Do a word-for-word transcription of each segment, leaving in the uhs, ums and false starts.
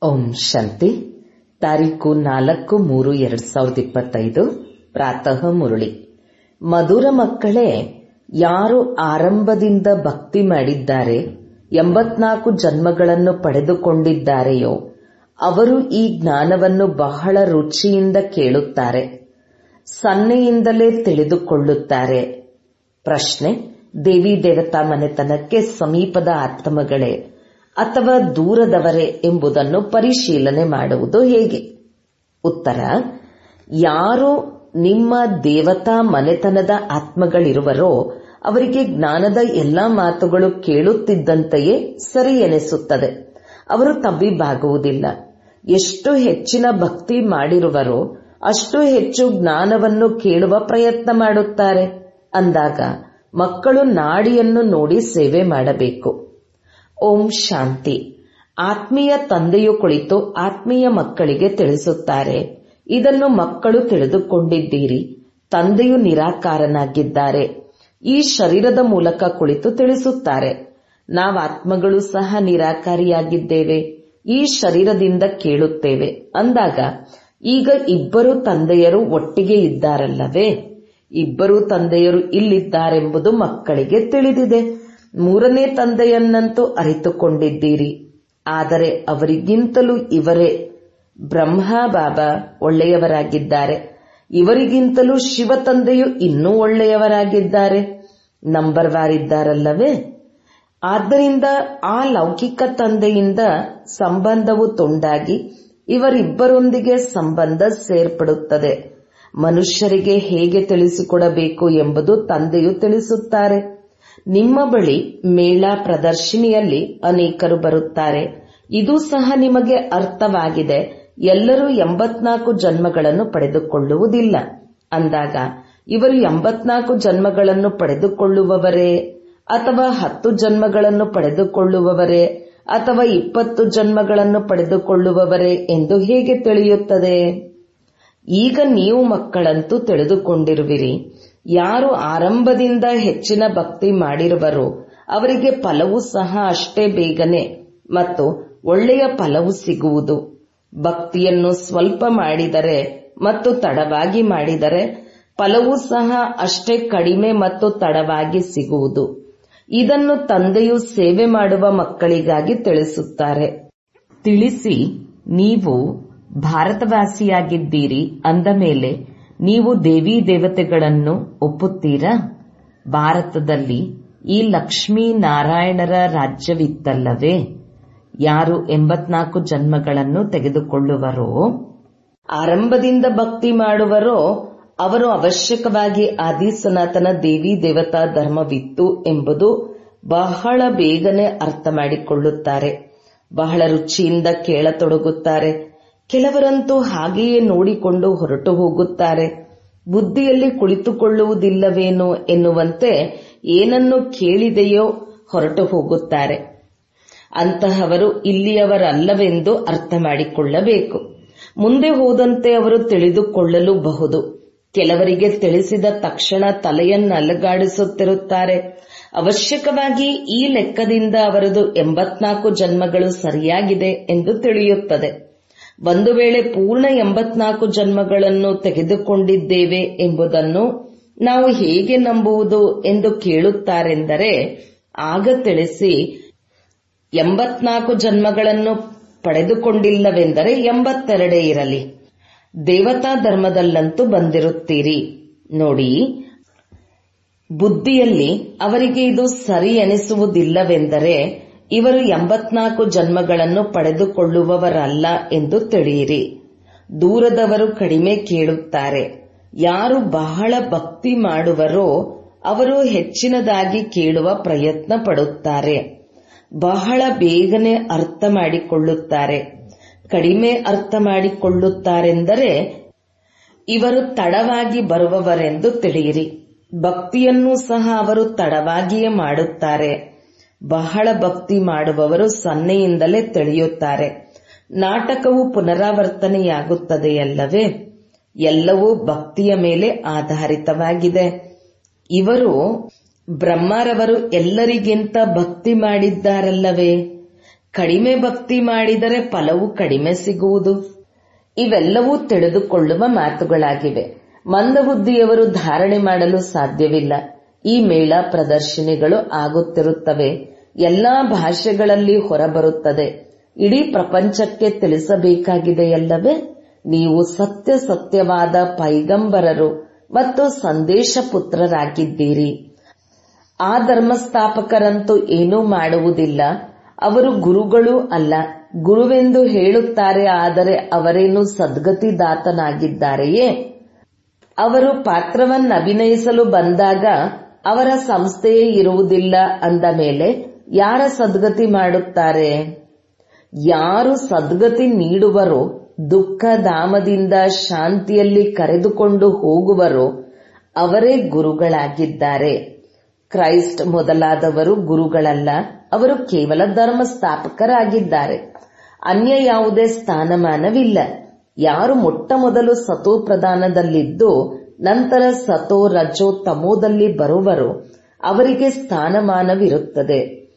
ಓಂ ಶಾಂತಿ. ತಾರೀಕು ನಾಲ್ಕು ಮೂರು ಎರಡ್ ಸಾವಿರದ ಇಪ್ಪತ್ತೈದು ಪ್ರಾತಃ ಮುರಳಿ. ಮಧುರ ಮಕ್ಕಳೇ, ಯಾರು ಆರಂಭದಿಂದ ಭಕ್ತಿ ಮಾಡಿದ್ದಾರೆ, ಎಂಬತ್ನಾಲ್ಕು ಜನ್ಮಗಳನ್ನು ಪಡೆದುಕೊಂಡಿದ್ದಾರೆಯೋ ಅವರು ಈ ಜ್ಞಾನವನ್ನು ಬಹಳ ರುಚಿಯಿಂದ ಕೇಳುತ್ತಾರೆ, ಸನ್ನೆಯಿಂದಲೇ ತಿಳಿದುಕೊಳ್ಳುತ್ತಾರೆ. ಪ್ರಶ್ನೆ: ದೇವಿ ದೇವತಾ ಮನೆತನಕ್ಕೆ ಸಮೀಪದ ಆತ್ಮಗಳೇ ಅಥವಾ ದೂರದವರೇ ಎಂಬುದನ್ನು ಪರಿಶೀಲನೆ ಮಾಡುವುದು ಹೇಗೆ? ಉತ್ತರ: ಯಾರು ನಿಮ್ಮ ದೇವತಾ ಮನೆತನದ ಆತ್ಮಗಳಿರುವರೋ ಅವರಿಗೆ ಜ್ಞಾನದ ಎಲ್ಲಾ ಮಾತುಗಳು ಕೇಳುತ್ತಿದ್ದಂತೆಯೇ ಸರಿ ಎನಿಸುತ್ತದೆ. ಅವರು ತಬ್ಬಿಬ್ಬಾಗುವುದಿಲ್ಲ. ಎಷ್ಟು ಹೆಚ್ಚಿನ ಭಕ್ತಿ ಮಾಡಿರುವರೋ ಅಷ್ಟು ಹೆಚ್ಚು ಜ್ಞಾನವನ್ನು ಕೇಳುವ ಪ್ರಯತ್ನ ಮಾಡುತ್ತಾರೆ. ಅಂದಾಗ ಮಕ್ಕಳು ನಾಡಿಯನ್ನು ನೋಡಿ ಸೇವೆ ಮಾಡಬೇಕು. ಓಂ ಶಾಂತಿ. ಆತ್ಮೀಯ ತಂದೆಯು ಕುಳಿತು ಆತ್ಮೀಯ ಮಕ್ಕಳಿಗೆ ತಿಳಿಸುತ್ತಾರೆ, ಇದನ್ನು ಮಕ್ಕಳು ತಿಳಿದುಕೊಂಡಿದ್ದೀರಿ, ತಂದೆಯು ನಿರಾಕಾರನಾಗಿದ್ದಾರೆ. ಈ ಶರೀರದ ಮೂಲಕ ಕುಳಿತು ತಿಳಿಸುತ್ತಾರೆ, ನಾವು ಆತ್ಮಗಳು ಸಹ ನಿರಾಕಾರಿಯಾಗಿದ್ದೇವೆ, ಈ ಶರೀರದಿಂದ ಕೇಳುತ್ತೇವೆ. ಅಂದಾಗ ಈಗ ಇಬ್ಬರು ತಂದೆಯರು ಒಟ್ಟಿಗೆ ಇದ್ದಾರಲ್ಲವೇ? ಇಬ್ಬರು ತಂದೆಯರು ಇಲ್ಲಿದ್ದಾರೆಂಬುದು ಮಕ್ಕಳಿಗೆ ತಿಳಿದಿದೆ. ಮೂರನೇ ತಂದೆಯನ್ನಂತೂ ಅರಿತುಕೊಂಡಿದ್ದೀರಿ. ಆದರೆ ಅವರಿಗಿಂತಲೂ ಇವರೇ ಬ್ರಹ್ಮ ಬಾಬಾ ಒಳ್ಳೆಯವರಾಗಿದ್ದಾರೆ. ಇವರಿಗಿಂತಲೂ ಶಿವ ತಂದೆಯು ಇನ್ನೂ ಒಳ್ಳೆಯವರಾಗಿದ್ದಾರೆ. Number war ಇದ್ದಾರಲ್ಲವೇ? ಆದ್ದರಿಂದ ಆ ಲೌಕಿಕ ತಂದೆಯಿಂದ ಸಂಬಂಧವು ತುಂಡಾಗಿ ಇವರಿಬ್ಬರೊಂದಿಗೆ ಸಂಬಂಧ ಸೇರ್ಪಡುತ್ತದೆ. ಮನುಷ್ಯರಿಗೆ ಹೇಗೆ ತಿಳಿಸಿಕೊಡಬೇಕು ಎಂಬುದು ತಂದೆಯು ತಿಳಿಸುತ್ತಾರೆ. ನಿಮ್ಮ ಬಳಿ ಮೇಳ ಪ್ರದರ್ಶಿನಿಯಲ್ಲಿ ಅನೇಕರು ಬರುತ್ತಾರೆ. ಇದು ಸಹ ನಿಮಗೆ ಅರ್ಥವಾಗಿದೆ. ಎಲ್ಲರೂ ಎಂಬತ್ನಾಲ್ಕು ಜನ್ಮಗಳನ್ನು ಪಡೆದುಕೊಳ್ಳುವುದಿಲ್ಲ. ಅಂದಾಗ ಇವರು ಎಂಬತ್ನಾಲ್ಕು ಜನ್ಮಗಳನ್ನು ಪಡೆದುಕೊಳ್ಳುವವರೇ ಅಥವಾ ಹತ್ತು ಜನ್ಮಗಳನ್ನು ಪಡೆದುಕೊಳ್ಳುವವರೇ ಅಥವಾ ಇಪ್ಪತ್ತು ಜನ್ಮಗಳನ್ನು ಪಡೆದುಕೊಳ್ಳುವವರೇ ಎಂದು ಹೇಗೆ ತಿಳಿಯುತ್ತದೆ? ಈಗ ನೀವು ಮಕ್ಕಳಂತೂ ತಿಳಿದುಕೊಂಡಿರುವಿರಿ. ಯಾರು ಆರಂಭದಿಂದ ಹೆಚ್ಚಿನ ಭಕ್ತಿ ಮಾಡಿರುವರೋ ಅವರಿಗೆ ಫಲವೂ ಸಹ ಅಷ್ಟೇ ಬೇಗನೆ ಮತ್ತು ಒಳ್ಳೆಯ ಫಲವು ಸಿಗುವುದು. ಭಕ್ತಿಯನ್ನು ಸ್ವಲ್ಪ ಮಾಡಿದರೆ ಮತ್ತು ತಡವಾಗಿ ಮಾಡಿದರೆ ಫಲವೂ ಸಹ ಅಷ್ಟೇ ಕಡಿಮೆ ಮತ್ತು ತಡವಾಗಿ ಸಿಗುವುದು. ಇದನ್ನು ತಂದೆಯು ಸೇವೆ ಮಾಡುವ ಮಕ್ಕಳಿಗಾಗಿ ತಿಳಿಸುತ್ತಾರೆ. ತಿಳಿಸಿ, ನೀವು ಭಾರತವಾಸಿಯಾಗಿದ್ದೀರಿ ಅಂದ ಮೇಲೆ ನೀವು ದೇವಿ ದೇವತೆಗಳನ್ನು ಒಪ್ಪುತ್ತೀರಾ? ಭಾರತದಲ್ಲಿ ಈ ಲಕ್ಷ್ಮೀ ನಾರಾಯಣರ ರಾಜ್ಯವಿತ್ತಲ್ಲವೇ? ಯಾರು ಎಂಬತ್ನಾಲ್ಕು ಜನ್ಮಗಳನ್ನು ತೆಗೆದುಕೊಳ್ಳುವರೋ, ಆರಂಭದಿಂದ ಭಕ್ತಿ ಮಾಡುವರೋ ಅವರು ಅವಶ್ಯಕವಾಗಿ ಆದಿ ಸನಾತನ ದೇವಿ ದೇವತಾ ಧರ್ಮವಿತ್ತು ಎಂಬುದು ಬಹಳ ಬೇಗನೆ ಅರ್ಥ ಮಾಡಿಕೊಳ್ಳುತ್ತಾರೆ. ಬಹಳ ರುಚಿಯಿಂದ ಕೇಳತೊಡಗುತ್ತಾರೆ. ಕೆಲವರಂತೂ ಹಾಗೆಯೇ ನೋಡಿಕೊಂಡು ಹೊರಟು ಹೋಗುತ್ತಾರೆ. ಬುದ್ಧಿಯಲ್ಲಿ ಕುಳಿತುಕೊಳ್ಳುವುದಿಲ್ಲವೇನೋ ಎನ್ನುವಂತೆ ಏನನ್ನು ಕೇಳಿದೆಯೋ ಹೊರಟು ಹೋಗುತ್ತಾರೆ. ಅಂತಹವರು ಇಲ್ಲಿಯವರಲ್ಲವೆಂದು ಅರ್ಥ ಮಾಡಿಕೊಳ್ಳಬೇಕು. ಮುಂದೆ ಹೋದಂತೆ ಅವರು ತಿಳಿದುಕೊಳ್ಳಲು ಬಹುದು. ಕೆಲವರಿಗೆ ತಿಳಿಸಿದ ತಕ್ಷಣ ತಲೆಯನ್ನು ಅಲುಗಾಡಿಸುತ್ತಿರುತ್ತಾರೆ. ಅವಶ್ಯಕವಾಗಿ ಈ ಲೆಕ್ಕದಿಂದ ಅವರದು ಎಂಬತ್ನಾಲ್ಕು ಜನ್ಮಗಳು ಸರಿಯಾಗಿದೆ ಎಂದು ತಿಳಿಯುತ್ತದೆ. ಒಂದು ವೇಳೆ ಪೂರ್ಣ ಎಂಬತ್ನಾಲ್ಕು ಜನ್ಮಗಳನ್ನು ತೆಗೆದುಕೊಂಡಿದ್ದೇವೆ ಎಂಬುದನ್ನು ನಾವು ಹೇಗೆ ನಂಬುವುದು ಎಂದು ಕೇಳುತ್ತಾರೆಂದರೆ, ಆಗ ತಿಳಿಸಿ, ಎಂಬತ್ನಾಲ್ಕು ಜನ್ಮಗಳನ್ನು ಪಡೆದುಕೊಂಡಿಲ್ಲವೆಂದರೆ ಎಂಬತ್ತೆರಡೇ ಇರಲಿ, ದೇವತಾ ಧರ್ಮದಲ್ಲಂತೂ ಬಂದಿರುತ್ತೀರಿ. ನೋಡಿ, ಬುದ್ಧಿಯಲ್ಲಿ ಅವರಿಗೆ ಇದು ಸರಿ ಎನಿಸುವುದಿಲ್ಲವೆಂದರೆ ಇವರು ಎಂಬತ್ನಾಲ್ಕು ಜನ್ಮಗಳನ್ನು ಪಡೆದುಕೊಳ್ಳುವವರಲ್ಲ ಎಂದು ತಿಳಿಯಿರಿ. ದೂರದವರು ಕಡಿಮೆ ಕೇಳುತ್ತಾರೆ. ಯಾರು ಬಹಳ ಭಕ್ತಿ ಮಾಡುವರೋ ಅವರು ಹೆಚ್ಚಿನದಾಗಿ ಕೇಳುವ ಪ್ರಯತ್ನ ಪಡುತ್ತಾರೆ. ಬಹಳ ಬೇಗನೆ ಅರ್ಥ ಮಾಡಿಕೊಳ್ಳುತ್ತಾರೆ. ಕಡಿಮೆ ಅರ್ಥ ಮಾಡಿಕೊಳ್ಳುತ್ತಾರೆಂದರೆ ಇವರು ತಡವಾಗಿ ಬರುವವರೆಂದು ತಿಳಿಯಿರಿ. ಭಕ್ತಿಯನ್ನೂ ಸಹ ಅವರು ತಡವಾಗಿಯೇ ಮಾಡುತ್ತಾರೆ. ಬಹಳ ಭಕ್ತಿ ಮಾಡುವವರು ಸನ್ನೆಯಿಂದಲೇ ತಿಳಿಯುತ್ತಾರೆ. ನಾಟಕವು ಪುನರಾವರ್ತನೆಯಾಗುತ್ತದೆಯಲ್ಲವೇ? ಎಲ್ಲವೂ ಭಕ್ತಿಯ ಮೇಲೆ ಆಧಾರಿತವಾಗಿದೆ. ಇವರು ಬ್ರಹ್ಮರವರು ಎಲ್ಲರಿಗಿಂತ ಭಕ್ತಿ ಮಾಡಿದ್ದಾರಲ್ಲವೇ? ಕಡಿಮೆ ಭಕ್ತಿ ಮಾಡಿದರೆ ಫಲವು ಕಡಿಮೆ ಸಿಗುವುದು. ಇವೆಲ್ಲವೂ ತಿಳಿದುಕೊಳ್ಳುವ ಮಾತುಗಳಾಗಿವೆ. ಮಂದಬುದ್ಧಿಯವರು ಧಾರಣೆ ಮಾಡಲು ಸಾಧ್ಯವಿಲ್ಲ. ಈ ಮೇಳ ಪ್ರದರ್ಶನಿಗಳು ಆಗುತ್ತಿರುತ್ತವೆ. ಎಲ್ಲಾ ಭಾಷೆಗಳಲ್ಲಿ ಹೊರಬರುತ್ತದೆ. ಇಡೀ ಪ್ರಪಂಚಕ್ಕೆ ತಿಳಿಸಬೇಕಾಗಿದೆಯಲ್ಲವೇ? ನೀವು ಸತ್ಯ ಸತ್ಯವಾದ ಪೈಗಂಬರರು ಮತ್ತು ಸಂದೇಶ ಪುತ್ರರಾಗಿದ್ದೀರಿ. ಆ ಧರ್ಮಸ್ಥಾಪಕರಂತೂ ಏನೂ ಮಾಡುವುದಿಲ್ಲ. ಅವರು ಗುರುಗಳೂ ಅಲ್ಲ. ಗುರುವೆಂದು ಹೇಳುತ್ತಾರೆ, ಆದರೆ ಅವರೇನು ಸದ್ಗತಿದಾತನಾಗಿದ್ದಾರೆಯೇ? ಅವರು ಪಾತ್ರವನ್ನು ಅಭಿನಯಿಸಲು ಬಂದಾಗ ಅವರ ಸಂಸ್ಥೆಯೇ ಇರುವುದಿಲ್ಲ ಅಂದ ಮೇಲೆ ಯಾರ ಸದ್ಗತಿ ಮಾಡುತ್ತಾರೆ? ಯಾರು ಸದ್ಗತಿ ನೀಡುವರೋ, ದುಃಖ ಧಾಮದಿಂದ ಶಾಂತಿಯಲ್ಲಿ ಕರೆದುಕೊಂಡು ಹೋಗುವರೋ ಅವರೇ ಗುರುಗಳಾಗಿದ್ದಾರೆ. ಕ್ರೈಸ್ಟ್ ಮೊದಲಾದವರು ಗುರುಗಳಲ್ಲ. ಅವರು ಕೇವಲ ಧರ್ಮಸ್ಥಾಪಕರಾಗಿದ್ದಾರೆ. ಅನ್ಯ ಯಾವುದೇ ಸ್ಥಾನಮಾನವಿಲ್ಲ. ಯಾರು ಮೊಟ್ಟ ಮೊದಲು ಸತೋ ಪ್ರಧಾನದಲ್ಲಿದ್ದು ನಂತರ ಸತೋ ರಜೋ ತಮೋದಲ್ಲಿ ಬರುವರೋ ಅವರಿಗೆ ಸ್ಥಾನಮಾನವಿರುತ್ತದೆ.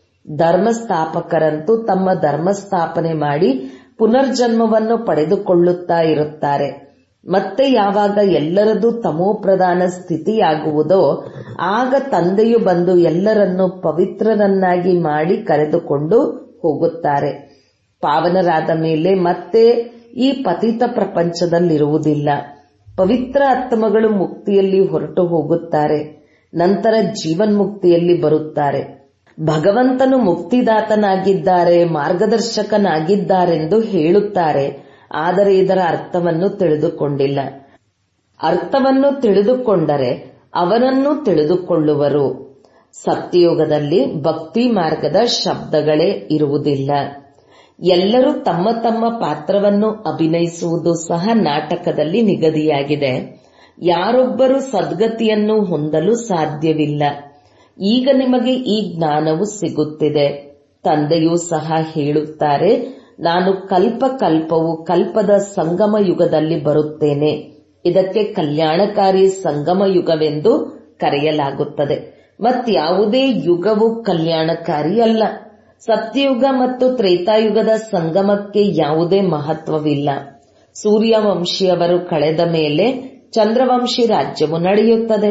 ಧರ್ಮಸ್ಥಾಪಕರಂತೂ ತಮ್ಮ ಧರ್ಮಸ್ಥಾಪನೆ ಮಾಡಿ ಪುನರ್ಜನ್ಮವನ್ನು ಪಡೆದುಕೊಳ್ಳುತ್ತಾ ಇರುತ್ತಾರೆ. ಮತ್ತೆ ಯಾವಾಗ ಎಲ್ಲರದು ತಮೋಪ್ರಧಾನ ಸ್ಥಿತಿಯಾಗುವುದೋ ಆಗ ತಂದೆಯು ಬಂದು ಎಲ್ಲರನ್ನೂ ಪವಿತ್ರರನ್ನಾಗಿ ಮಾಡಿ ಕರೆದುಕೊಂಡು ಹೋಗುತ್ತಾರೆ. ಪಾವನರಾದ ಮೇಲೆ ಮತ್ತೆ ಈ ಪತಿತ ಪ್ರಪಂಚದಲ್ಲಿರುವುದಿಲ್ಲ. ಪವಿತ್ರ ಆತ್ಮಗಳು ಮುಕ್ತಿಯಲ್ಲಿ ಹೊರಟು ಹೋಗುತ್ತಾರೆ. ನಂತರ ಜೀವನ್ಮುಕ್ತಿಯಲ್ಲಿ ಬರುತ್ತಾರೆ. ಭಗವಂತನು ಮುಕ್ತಿದಾತನಾಗಿದ್ದಾರೆ, ಮಾರ್ಗದರ್ಶಕನಾಗಿದ್ದಾರೆಂದು ಹೇಳುತ್ತಾರೆ. ಆದರೆ ಇದರ ಅರ್ಥವನ್ನು ತಿಳಿದುಕೊಂಡಿಲ್ಲ. ಅರ್ಥವನ್ನು ತಿಳಿದುಕೊಂಡರೆ ಅವನನ್ನು ತಿಳಿದುಕೊಳ್ಳುವರು. ಸತ್ಯಯುಗದಲ್ಲಿ ಭಕ್ತಿ ಮಾರ್ಗದ ಶಬ್ದಗಳೇ ಇರುವುದಿಲ್ಲ. ಎಲ್ಲರೂ ತಮ್ಮ ತಮ್ಮ ಪಾತ್ರವನ್ನು ಅಭಿನಯಿಸುವುದು ಸಹ ನಾಟಕದಲ್ಲಿ ನಿಗದಿಯಾಗಿದೆ. ಯಾರೊಬ್ಬರೂ ಸದ್ಗತಿಯನ್ನು ಹೊಂದಲು ಸಾಧ್ಯವಿಲ್ಲ. ಈಗ ನಿಮಗೆ ಈ ಜ್ಞಾನವು ಸಿಗುತ್ತಿದೆ. ತಂದೆಯೂ ಸಹ ಹೇಳುತ್ತಾರೆ, ನಾನು ಕಲ್ಪ ಕಲ್ಪವು ಕಲ್ಪದ ಸಂಗಮ ಯುಗದಲ್ಲಿ ಬರುತ್ತೇನೆ. ಇದಕ್ಕೆ ಕಲ್ಯಾಣಕಾರಿ ಸಂಗಮ ಯುಗವೆಂದು ಕರೆಯಲಾಗುತ್ತದೆ. ಮತ್ಯಾವುದೇ ಯುಗವು ಕಲ್ಯಾಣಕಾರಿ ಅಲ್ಲ. ಸತ್ಯಯುಗ ಮತ್ತು ತ್ರೇತಾಯುಗದ ಸಂಗಮಕ್ಕೆ ಯಾವುದೇ ಮಹತ್ವವಿಲ್ಲ. ಸೂರ್ಯವಂಶಿಯವರು ಕಳೆದ ಮೇಲೆ ಚಂದ್ರವಂಶಿ ರಾಜ್ಯವು ನಡೆಯುತ್ತದೆ.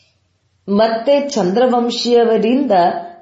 ಮತ್ತೆ ಚಂದ್ರವಂಶಿಯವರಿಂದ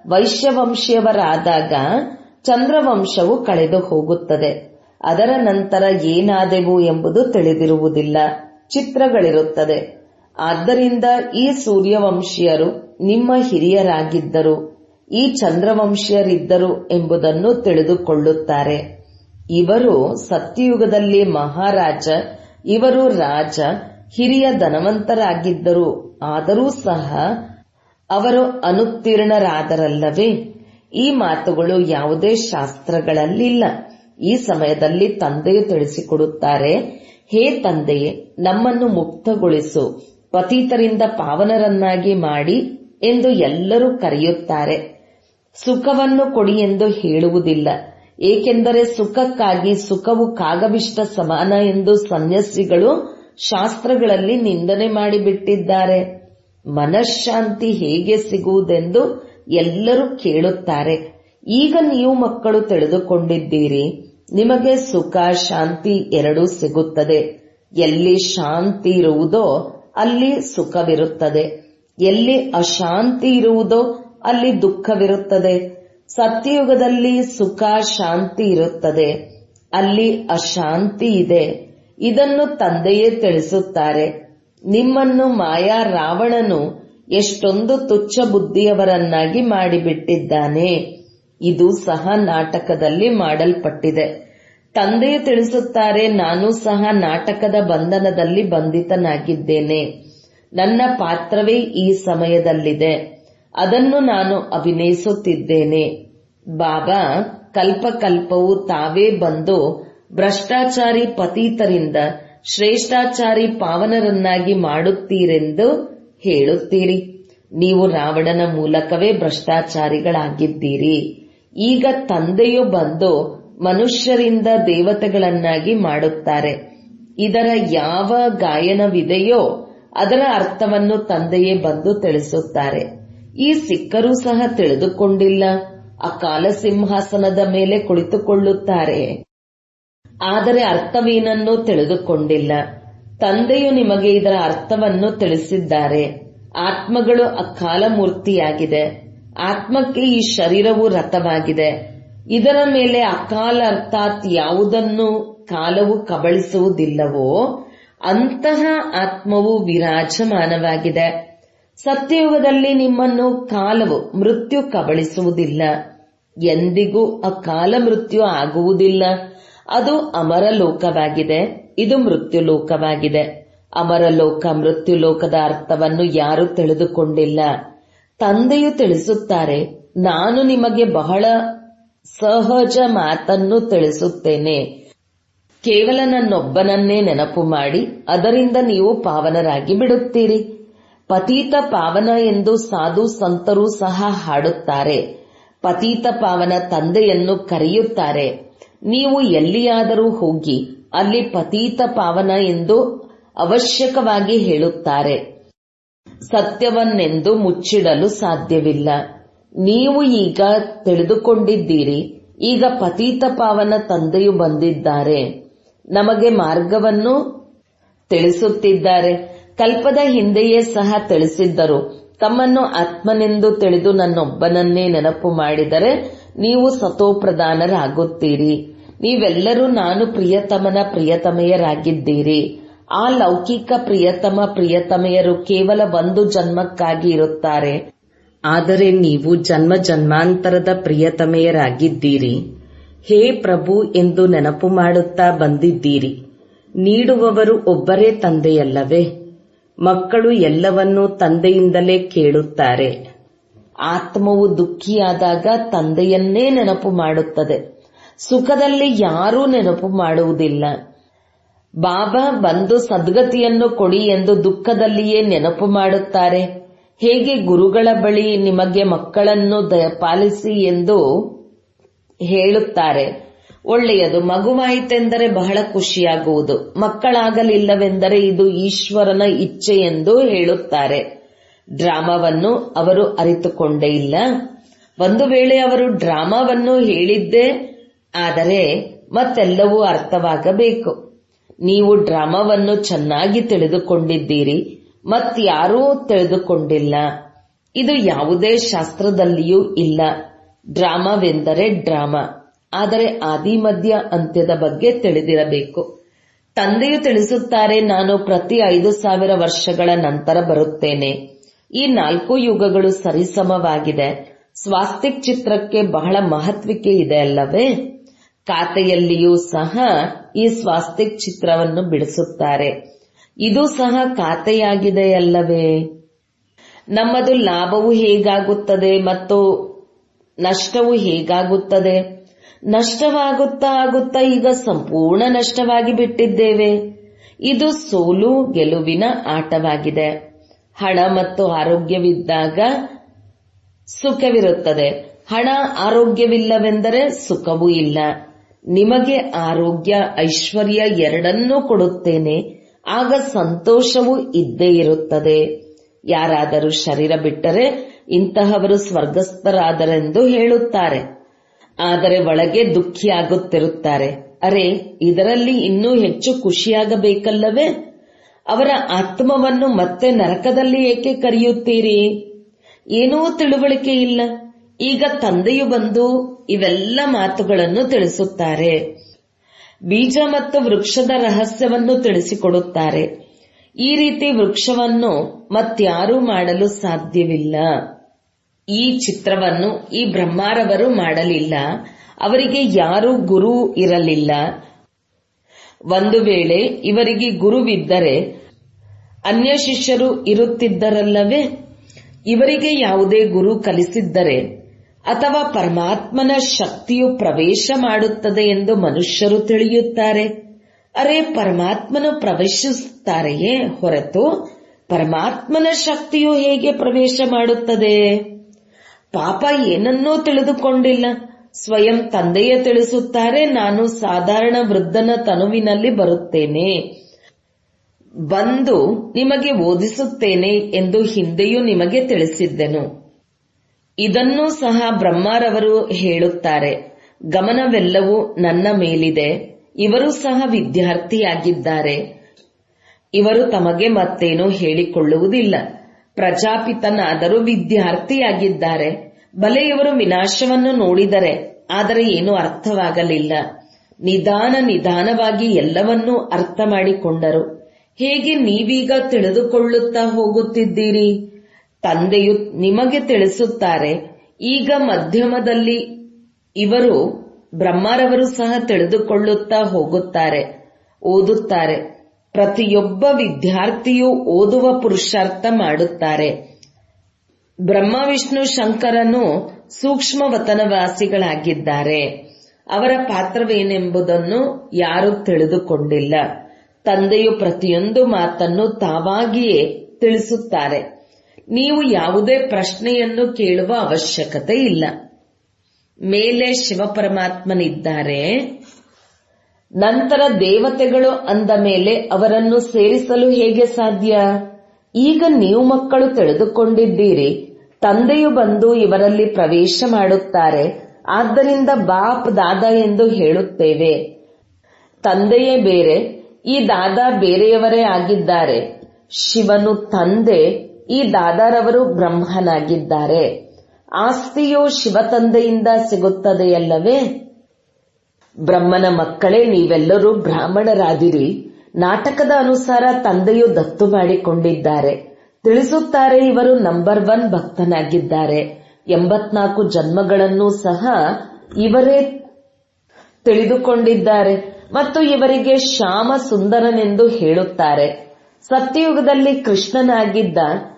ವೈಶ್ಯವಂಶಿಯವರಾದಾಗ ಚಂದ್ರವಂಶವು ಕಳೆದು ಹೋಗುತ್ತದೆ. ಅದರ ನಂತರ ಏನಾದೆವು ಎಂಬುದು ತಿಳಿದಿರುವುದಿಲ್ಲ. ಚಿತ್ರಗಳಿರುತ್ತದೆ. ಆದ್ದರಿಂದ ಈ ಸೂರ್ಯವಂಶೀಯರು ನಿಮ್ಮ ಹಿರಿಯರಾಗಿದ್ದರು, ಈ ಚಂದ್ರವಂಶೀಯರಿದ್ದರು ಎಂಬುದನ್ನು ತಿಳಿದುಕೊಳ್ಳುತ್ತಾರೆ. ಇವರು ಸತ್ಯಯುಗದಲ್ಲಿ ಮಹಾರಾಜ, ಇವರು ರಾಜ, ಹಿರಿಯ ಧನವಂತರಾಗಿದ್ದರು. ಆದರೂ ಸಹ ಅವರು ಅನುತ್ತೀರ್ಣರಾದರಲ್ಲವೇ? ಈ ಮಾತುಗಳು ಯಾವುದೇ ಶಾಸ್ತ್ರಗಳಲ್ಲಿಲ್ಲ. ಈ ಸಮಯದಲ್ಲಿ ತಂದೆಯು ತಿಳಿಸಿಕೊಡುತ್ತಾರೆ, ಹೇ ತಂದೆಯೇ, ನಮ್ಮನ್ನು ಮುಕ್ತಗೊಳಿಸು, ಪತಿತರಿಂದ ಪಾವನರನ್ನಾಗಿ ಮಾಡಿ ಎಂದು ಎಲ್ಲರೂ ಕರೆಯುತ್ತಾರೆ. ಸುಖವನ್ನು ಕೊಡಿ ಎಂದು ಹೇಳುವುದಿಲ್ಲ. ಏಕೆಂದರೆ ಸುಖಕ್ಕಾಗಿ ಸುಖವು ಕಾಗವಿಷ್ಟ ಸಮಾನ ಎಂದು ಸನ್ಯಾಸಿಗಳು ಶಾಸ್ತ್ರಗಳಲ್ಲಿ ನಿಂದನೆ ಮಾಡಿಬಿಟ್ಟಿದ್ದಾರೆ. ಮನಃಶಾಂತಿ ಹೇಗೆ ಸಿಗುವುದೆಂದು ಎಲ್ಲರೂ ಕೇಳುತ್ತಾರೆ. ಈಗ ನೀವು ಮಕ್ಕಳು ತಿಳಿದುಕೊಂಡಿದ್ದೀರಿ, ನಿಮಗೆ ಸುಖ ಶಾಂತಿ ಎರಡೂ ಸಿಗುತ್ತದೆ. ಎಲ್ಲಿ ಶಾಂತಿ ಇರುವುದೋ ಅಲ್ಲಿ ಸುಖವಿರುತ್ತದೆ, ಎಲ್ಲಿ ಅಶಾಂತಿ ಇರುವುದೋ ಅಲ್ಲಿ ದುಃಖವಿರುತ್ತದೆ. ಸತ್ಯಯುಗದಲ್ಲಿ ಸುಖ ಶಾಂತಿ ಇರುತ್ತದೆ, ಅಲ್ಲಿ ಅಶಾಂತಿ ಇದೆ. ಇದನ್ನು ತಂದೆಯೇ ತಿಳಿಸುತ್ತಾರೆ. ನಿಮ್ಮನ್ನು ಮಾಯಾ ರಾವಣನು ಎಷ್ಟೊಂದು ತುಚ್ಛ ಬುದ್ಧಿಯವರನ್ನಾಗಿ ಮಾಡಿಬಿಟ್ಟಿದ್ದಾನೆ. ಇದು ಸಹ ನಾಟಕದಲ್ಲಿ ಮಾಡಲ್ಪಟ್ಟಿದೆ. ತಂದೆಯು ತಿಳಿಸುತ್ತಾರೆ, ನಾನು ಸಹ ನಾಟಕದ ಬಂಧನದಲ್ಲಿ ಬಂಧಿತನಾಗಿದ್ದೇನೆ. ನನ್ನ ಪಾತ್ರವೇ ಈ ಸಮಯದಲ್ಲಿದೆ, ಅದನ್ನು ನಾನು ಅಭಿನಯಿಸುತ್ತಿದ್ದೇನೆ. ಬಾಬಾ ಕಲ್ಪಕಲ್ಪವು ತಾವೇ ಬಂದು ಭ್ರಷ್ಟಾಚಾರಿ ಪತೀತರಿಂದ ಶ್ರೇಷ್ಠಾಚಾರಿ ಪಾವನರನ್ನಾಗಿ ಮಾಡುತ್ತೀರೆಂದು ಹೇಳುತ್ತೀರಿ. ನೀವು ರಾವಣನ ಮೂಲಕವೇ ಭ್ರಷ್ಟಾಚಾರಿಗಳಾಗಿದ್ದೀರಿ. ಈಗ ತಂದೆಯು ಬಂದು ಮನುಷ್ಯರಿಂದ ದೇವತೆಗಳನ್ನಾಗಿ ಮಾಡುತ್ತಾರೆ. ಇದರ ಯಾವ ಗಾಯನವಿದೆಯೋ ಅದರ ಅರ್ಥವನ್ನು ತಂದೆಯೇ ಬಂದು ತಿಳಿಸುತ್ತಾರೆ. ಈ ಸಿಕ್ಕರೂ ಸಹ ತಿಳಿದುಕೊಂಡಿಲ್ಲ. ಅಕಾಲ ಸಿಂಹಾಸನದ ಮೇಲೆ ಕುಳಿತುಕೊಳ್ಳುತ್ತಾರೆ. ಆದರೆ ಅರ್ಥವೇನನ್ನೂ ತಿಳಿದುಕೊಂಡಿಲ್ಲ. ತಂದೆಯು ನಿಮಗೆ ಇದರ ಅರ್ಥವನ್ನು ತಿಳಿಸಿದ್ದಾರೆ. ಆತ್ಮಗಳು ಅಕಾಲ ಮೂರ್ತಿಯಾಗಿದೆ. ಆತ್ಮಕ್ಕೆ ಈ ಶರೀರವು ರಥವಾಗಿದೆ. ಇದರ ಮೇಲೆ ಅಕಾಲ ಅರ್ಥಾತ್ ಯಾವುದನ್ನು ಕಾಲವು ಕಬಳಿಸುವುದಿಲ್ಲವೋ ಅಂತಹ ಆತ್ಮವು ವಿರಾಜಮಾನವಾಗಿದೆ. ಸತ್ಯಯುಗದಲ್ಲಿ ನಿಮ್ಮನ್ನು ಕಾಲವು ಮೃತ್ಯು ಕಬಳಿಸುವುದಿಲ್ಲ. ಎಂದಿಗೂ ಅಕಾಲ ಮೃತ್ಯು ಆಗುವುದಿಲ್ಲ. ಅದು ಅಮರ ಲೋಕವಾಗಿದೆ. ಇದು ಮೃತ್ಯು ಲೋಕವಾಗಿದೆ. ಅಮರ ಲೋಕ ಮೃತ್ಯು ಲೋಕದ ಅರ್ಥವನ್ನು ಯಾರೂ ತಿಳಿದುಕೊಂಡಿಲ್ಲ. ತಂದೆಯು ತಿಳಿಸುತ್ತಾರೆ, ನಾನು ನಿಮಗೆ ಬಹಳ ಸಹಜ ಮಾತನ್ನು ತಿಳಿಸುತ್ತೇನೆ. ಕೇವಲ ನನ್ನೊಬ್ಬನನ್ನೇ ನೆನಪು ಮಾಡಿ ಅದರಿಂದ ನೀವು ಪಾವನರಾಗಿ ಬಿಡುತ್ತೀರಿ. ಪತೀತ ಪಾವನ ಎಂದು ಸಾಧು ಸಂತರು ಸಹ ಹಾಡುತ್ತಾರೆ. ಪತೀತ ಪಾವನ ತಂದೆಯನ್ನು ಕರೆಯುತ್ತಾರೆ. ನೀವು ಎಲ್ಲಿಯಾದರೂ ಹೋಗಿ ಅಲ್ಲಿ ಪತೀತ ಪಾವನ ಎಂದು ಅವಶ್ಯಕವಾಗಿ ಹೇಳುತ್ತಾರೆ. ಸತ್ಯವನ್ನೆಂದು ಮುಚ್ಚಿಡಲು ಸಾಧ್ಯವಿಲ್ಲ. ನೀವು ಈಗ ತಿಳಿದುಕೊಂಡಿದ್ದೀರಿ. ಈಗ ಪತೀತ ಪಾವನ ತಂದೆಯು ಬಂದಿದ್ದಾರೆ. ನಮಗೆ ಮಾರ್ಗವನ್ನು ತಿಳಿಸುತ್ತಿದ್ದಾರೆ. ಕಲ್ಪದ ಹಿಂದೆಯೇ ಸಹ ತಿಳಿಸಿದ್ದರು. ತಮ್ಮನ್ನು ಆತ್ಮನೆಂದು ತಿಳಿದು ನನ್ನೊಬ್ಬನನ್ನೇ ನೆನಪು ಮಾಡಿದರೆ ನೀವು ಸತೋಪ್ರಧಾನರಾಗುತ್ತೀರಿ. ನೀವೆಲ್ಲರೂ ನಾನು ಪ್ರಿಯತಮನ ಪ್ರಿಯತಮೆಯರಾಗಿದ್ದೀರಿ. ಆ ಲೌಕಿಕ ಪ್ರಿಯತಮ ಪ್ರಿಯತಮೆಯರು ಕೇವಲ ಒಂದು ಜನ್ಮಕ್ಕಾಗಿ ಇರುತ್ತಾರೆ. ಆದರೆ ನೀವು ಜನ್ಮ ಜನ್ಮಾಂತರದ ಪ್ರಿಯತಮೆಯರಾಗಿದ್ದೀರಿ. ಹೇ ಪ್ರಭು ಎಂದು ನೆನಪು ಮಾಡುತ್ತಾ ಬಂದಿದ್ದೀರಿ. ನೀಡುವವರು ಒಬ್ಬರೇ ತಂದೆಯಲ್ಲವೇ? ಮಕ್ಕಳು ಎಲ್ಲವನ್ನೂ ತಂದೆಯಿಂದಲೇ ಕೇಳುತ್ತಾರೆ. ಆತ್ಮವು ದುಃಖಿಯಾದಾಗ ತಂದೆಯನ್ನೇ ನೆನಪು ಮಾಡುತ್ತದೆ. ಸುಖದಲ್ಲಿ ಯಾರೂ ನೆನಪು ಮಾಡುವುದಿಲ್ಲ. ಬಾಬಾ ಬಂದು ಸದ್ಗತಿಯನ್ನು ಕೊಡಿ ಎಂದು ದುಃಖದಲ್ಲಿಯೇ ನೆನಪು ಮಾಡುತ್ತಾರೆ. ಹೇಗೆ ಗುರುಗಳ ಬಳಿ ನಿಮಗೆ ಮಕ್ಕಳನ್ನು ದಯಪಾಲಿಸಿ ಎಂದು ಹೇಳುತ್ತಾರೆ. ಒಳ್ಳೆಯದು, ಮಗುವಾಯಿತೆಂದರೆ ಬಹಳ ಖುಷಿಯಾಗುವುದು. ಮಕ್ಕಳಾಗಲಿಲ್ಲವೆಂದರೆ ಇದು ಈಶ್ವರನ ಇಚ್ಛೆ ಎಂದು ಹೇಳುತ್ತಾರೆ. ಡ್ರಾಮಾವನ್ನು ಅವರು ಅರಿತುಕೊಂಡೇ ಇಲ್ಲ. ಒಂದು ವೇಳೆ ಅವರು ಡ್ರಾಮಾವನ್ನು ಹೇಳಿದ್ದೇ ಆದರೆ ಮತ್ತೆಲ್ಲವೂ ಅರ್ಥವಾಗಬೇಕು. ನೀವು ಡ್ರಾಮಾವನ್ನು ಚೆನ್ನಾಗಿ ತಿಳಿದುಕೊಂಡಿದ್ದೀರಿ. ಮತ್ಯಾರೂ ತಿಳಿದುಕೊಂಡಿಲ್ಲ. ಇದು ಯಾವುದೇ ಶಾಸ್ತ್ರದಲ್ಲಿಯೂ ಇಲ್ಲ. ಡ್ರಾಮಾವೆಂದರೆ ಡ್ರಾಮಾ. ಆದರೆ ಆದಿ ಮಧ್ಯ ಅಂತ್ಯದ ಬಗ್ಗೆ ತಿಳಿದಿರಬೇಕು. ತಂದೆಯು ತಿಳಿಸುತ್ತಾರೆ, ನಾನು ಪ್ರತಿ ಐದು ಸಾವಿರ ವರ್ಷಗಳ ನಂತರ ಬರುತ್ತೇನೆ. ಈ ನಾಲ್ಕು ಯುಗಗಳು ಸರಿಸಮವಾಗಿದೆ. ಸ್ವಾಸ್ತಿಕ್ ಚಿತ್ರಕ್ಕೆ ಬಹಳ ಮಹತ್ವಿಕೆ ಇದೆ ಅಲ್ಲವೇ? ಖಾತೆಯಲ್ಲಿಯೂ ಸಹ ಈ ಸ್ವಾಸ್ತಿಕ್ ಚಿತ್ರವನ್ನು ಬಿಡಿಸುತ್ತಾರೆ. ಇದು ಸಹ ಖಾತೆಯಾಗಿದೆಯಲ್ಲವೇ? ನಮ್ಮದು ಲಾಭವು ಹೇಗಾಗುತ್ತದೆ ಮತ್ತು ನಷ್ಟವು ಹೇಗಾಗುತ್ತದೆ? ನಷ್ಟವಾಗುತ್ತಾ ಆಗುತ್ತಾ ಈಗ ಸಂಪೂರ್ಣ ನಷ್ಟವಾಗಿ ಬಿಟ್ಟಿದ್ದೇವೆ. ಇದು ಸೋಲು ಗೆಲುವಿನ ಆಟವಾಗಿದೆ. ಹಣ ಮತ್ತು ಆರೋಗ್ಯವಿದ್ದಾಗ ಸುಖವಿರುತ್ತದೆ. ಹಣ ಆರೋಗ್ಯವಿಲ್ಲವೆಂದರೆ ಸುಖವೂ ಇಲ್ಲ. ನಿಮಗೆ ಆರೋಗ್ಯ ಐಶ್ವರ್ಯ ಎರಡನ್ನೂ ಕೊಡುತ್ತೇನೆ. ಆಗ ಸಂತೋಷವೂ ಇದ್ದೇ ಇರುತ್ತದೆ. ಯಾರಾದರೂ ಶರೀರ ಬಿಟ್ಟರೆ ಇಂತಹವರು ಸ್ವರ್ಗಸ್ಥರಾದರೆಂದು ಹೇಳುತ್ತಾರೆ. ಆದರೆ ಒಳಗೆ ದುಃಖಿಯಾಗುತ್ತಿರುತ್ತಾರೆ. ಅರೆ, ಇದರಲ್ಲಿ ಇನ್ನೂ ಹೆಚ್ಚು ಖುಷಿಯಾಗಬೇಕಲ್ಲವೇ? ಅವರ ಆತ್ಮವನ್ನು ಮತ್ತೆ ನರಕದಲ್ಲಿ ಏಕೆ ಕರೆಯುತ್ತೀರಿ? ಏನೂ ತಿಳುವಳಿಕೆ ಇಲ್ಲ. ಈಗ ತಂದೆಯು ಬಂದು ಇವೆಲ್ಲ ಮಾತುಗಳನ್ನು ತಿಳಿಸುತ್ತಾರೆ. ಬೀಜ ಮತ್ತು ವೃಕ್ಷದ ರಹಸ್ಯವನ್ನು ತಿಳಿಸಿಕೊಡುತ್ತಾರೆ. ಈ ರೀತಿ ವೃಕ್ಷವನ್ನು ಮತ್ಯಾರೂ ಮಾಡಲು ಸಾಧ್ಯವಿಲ್ಲ. ಈ ಚಿತ್ರವನ್ನು ಈ ಬ್ರಹ್ಮಾರವರು ಮಾಡಲಿಲ್ಲ. ಅವರಿಗೆ ಯಾರೂ ಗುರು ಇರಲಿಲ್ಲ. ಒಂದು ವೇಳೆ ಇವರಿಗೆ ಗುರುವಿದ್ದರೆ ಅನ್ಯ ಶಿಷ್ಯರು ಇರುತ್ತಿದ್ದರಲ್ಲವೇ? ಇವರಿಗೆ ಯಾವುದೇ ಗುರು ಕಲಿಸಿದ್ದರೆ ಅಥವಾ ಪರಮಾತ್ಮನ ಶಕ್ತಿಯು ಪ್ರವೇಶ ಮಾಡುತ್ತದೆ ಎಂದು ಮನುಷ್ಯರು ತಿಳಿಯುತ್ತಾರೆ. ಅರೆ, ಪರಮಾತ್ಮನು ಪ್ರವೇಶಿಸುತ್ತಾರೆಯೇ ಹೊರತು ಪರಮಾತ್ಮನ ಶಕ್ತಿಯು ಹೇಗೆ ಪ್ರವೇಶ ಮಾಡುತ್ತದೆ? ಪಾಪ ಏನನ್ನೂ ತಿಳಿದುಕೊಂಡಿಲ್ಲ. ಸ್ವಯಂ ತಂದೆಯೇ ತಿಳಿಸುತ್ತಾರೆ, ನಾನು ಸಾಧಾರಣ ವೃದ್ಧನ ತನುವಿನಲ್ಲಿ ಬರುತ್ತೇನೆ, ಬಂದು ನಿಮಗೆ ಓದಿಸುತ್ತೇನೆ ಎಂದು ಹಿಂದೆಯೂ ನಿಮಗೆ ತಿಳಿಸಿದ್ದೆನು. ಇದನ್ನೂ ಸಹ ಬ್ರಹ್ಮರವರು ಹೇಳುತ್ತಾರೆ. ಗಮನವೆಲ್ಲವೂ ನನ್ನ ಮೇಲಿದೆ. ಇವರು ಸಹ ವಿದ್ಯಾರ್ಥಿಯಾಗಿದ್ದಾರೆ. ಇವರು ತಮಗೆ ಮತ್ತೇನೂ ಹೇಳಿಕೊಳ್ಳುವುದಿಲ್ಲ. ಪ್ರಜಾಪಿತನಾದರೂ ವಿದ್ಯಾರ್ಥಿಯಾಗಿದ್ದಾರೆ. ಬಲೆ ಇವರು ವಿನಾಶವನ್ನು ನೋಡಿದರೆ, ಆದರೆ ಏನೂ ಅರ್ಥವಾಗಲಿಲ್ಲ. ನಿಧಾನ ನಿಧಾನವಾಗಿ ಎಲ್ಲವನ್ನೂ ಅರ್ಥ ಮಾಡಿಕೊಂಡರು. ಹೇಗೆ ನೀವೀಗ ತಿಳಿದುಕೊಳ್ಳುತ್ತಾ ಹೋಗುತ್ತಿದ್ದೀರಿ? ತಂದೆಯು ನಿಮಗೆ ತಿಳಿಸುತ್ತಾರೆ. ಈಗ ಮಧ್ಯಮದಲ್ಲಿ ಇವರು ಬ್ರಹ್ಮರವರು ಸಹ ತಿಳಿದುಕೊಳ್ಳುತ್ತಾ ಹೋಗುತ್ತಾರೆ, ಓದುತ್ತಾರೆ. ಪ್ರತಿಯೊಬ್ಬ ವಿದ್ಯಾರ್ಥಿಯೂ ಓದುವ ಪುರುಷಾರ್ಥ ಮಾಡುತ್ತಾರೆ. ಬ್ರಹ್ಮ ವಿಷ್ಣು ಶಂಕರನು ಸೂಕ್ಷ್ಮ ವತನವಾಸಿಗಳಾಗಿದ್ದಾರೆ. ಅವರ ಪಾತ್ರವೇನೆಂಬುದನ್ನು ಯಾರೂ ತಿಳಿದುಕೊಂಡಿಲ್ಲ. ತಂದೆಯು ಪ್ರತಿಯೊಂದು ಮಾತನ್ನು ತಾವಾಗಿಯೇ ತಿಳಿಸುತ್ತಾರೆ. ನೀವು ಯಾವುದೇ ಪ್ರಶ್ನೆಯನ್ನು ಕೇಳುವ ಅವಶ್ಯಕತೆ ಇಲ್ಲ. ಮೇಲೆ ಶಿವಪರಮಾತ್ಮನಿದ್ದಾರೆ, ನಂತರ ದೇವತೆಗಳು ಅಂದ ಮೇಲೆ ಅವರನ್ನು ಸೇರಿಸಲು ಹೇಗೆ ಸಾಧ್ಯ? ಈಗ ನೀವು ಮಕ್ಕಳು ತಿಳಿದುಕೊಂಡಿದ್ದೀರಿ. ತಂದೆಯು ಬಂದು ಇವರಲ್ಲಿ ಪ್ರವೇಶ ಮಾಡುತ್ತಾರೆ. ಆದ್ದರಿಂದ ಬಾಪ್ ದಾದಾ ಎಂದು ಹೇಳುತ್ತೇವೆ. ತಂದೆಯೇ ಬೇರೆ, ಈ ದಾದಾ ಬೇರೆಯವರೇ ಆಗಿದ್ದಾರೆ. ಶಿವನು ತಂದೆ, ಈ ದಾದಾರವರು ಬ್ರಹ್ಮನಾಗಿದ್ದಾರೆ. ಆಸ್ತಿಯು ಶಿವ ತಂದೆಯಿಂದ ಸಿಗುತ್ತದೆಯಲ್ಲವೇ? ಬ್ರಹ್ಮನ ಮಕ್ಕಳೇ ನೀವೆಲ್ಲರೂ ಬ್ರಾಹ್ಮಣರಾದಿರಿ. ನಾಟಕದ ಅನುಸಾರ ತಂದೆಯು ದತ್ತು ಮಾಡಿಕೊಂಡಿದ್ದಾರೆ. ತಿಳಿಸುತ್ತಾರೆ ಇವರು ನಂಬರ್ ಒನ್ ಭಕ್ತನಾಗಿದ್ದಾರೆ. ಎಂಬತ್ನಾಲ್ಕು ಜನ್ಮಗಳನ್ನೂ ಸಹ ಇವರೇ ತಿಳಿದುಕೊಂಡಿದ್ದಾರೆ ಮತ್ತು ಇವರಿಗೆ ಶ್ಯಾಮ ಸುಂದರನೆಂದು ಹೇಳುತ್ತಾರೆ. ಸತ್ಯಯುಗದಲ್ಲಿ ಕೃಷ್ಣನಾಗಿದ್ದ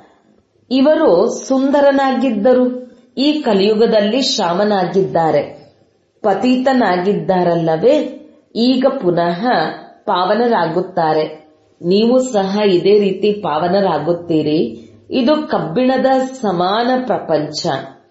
ಇವರು ಸುಂದರನಾಗಿದ್ದರು. ಈ ಕಲಿಯುಗದಲ್ಲಿ ಶ್ಯಾಮನಾಗಿದ್ದಾರೆ, ಪತೀತನಾಗಿದ್ದಾರಲ್ಲವೇ? ಈಗ ಪುನಃ ಪಾವನರಾಗುತ್ತಾರೆ. ನೀವು ಸಹ ಇದೇ ರೀತಿ ಪಾವನರಾಗುತ್ತೀರಿ. ಇದು ಕಬ್ಬಿಣದ ಸಮಾನ ಪ್ರಪಂಚ,